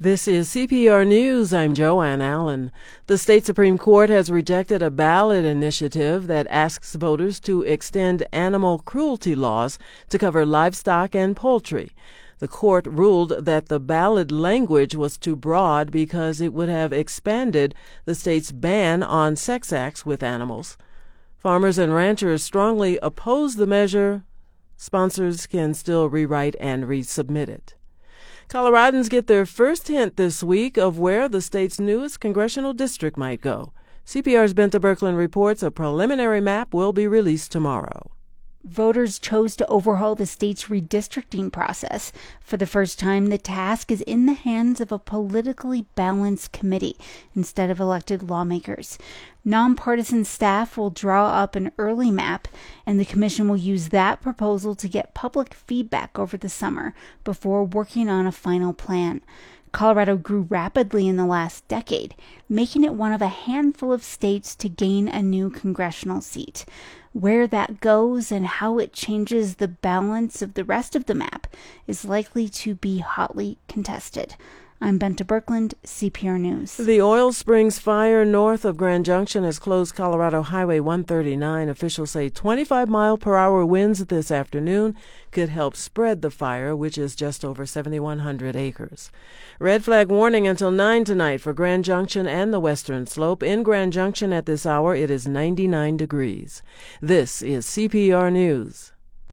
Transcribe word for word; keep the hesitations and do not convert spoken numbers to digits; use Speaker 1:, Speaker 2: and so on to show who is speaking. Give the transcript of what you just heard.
Speaker 1: This is C P R News. I'm Joanne Allen. The state Supreme Court has rejected a ballot initiative that asks voters to extend animal cruelty laws to cover livestock and poultry. The court ruled that the ballot language was too broad because it would have expanded the state's ban on sex acts with animals. Farmers and ranchers strongly oppose the measure. Sponsors can still rewrite and resubmit it. Coloradans get their first hint this week of where the state's newest congressional district might go. C P R's Benta Birkeland reports a preliminary map will be released tomorrow.
Speaker 2: Voters chose to overhaul the state's redistricting process. For the first time, the task is in the hands of a politically balanced committee instead of elected lawmakers. Nonpartisan staff will draw up an early map, and the commission will use that proposal to get public feedback over the summer before working on a final plan. Colorado grew rapidly in the last decade, making it one of a handful of states to gain a new congressional seat. Where that goes and how it changes the balance of the rest of the map is likely to be hotly contested. I'm Benta Birkeland, C P R News.
Speaker 1: The Oil Springs fire north of Grand Junction has closed Colorado Highway one thirty-nine. Officials say twenty-five mile per hour winds this afternoon could help spread the fire, which is just over seventy-one hundred acres. Red flag warning until nine tonight for Grand Junction and the Western Slope. In Grand Junction at this hour, it is ninety-nine degrees. This is C P R News.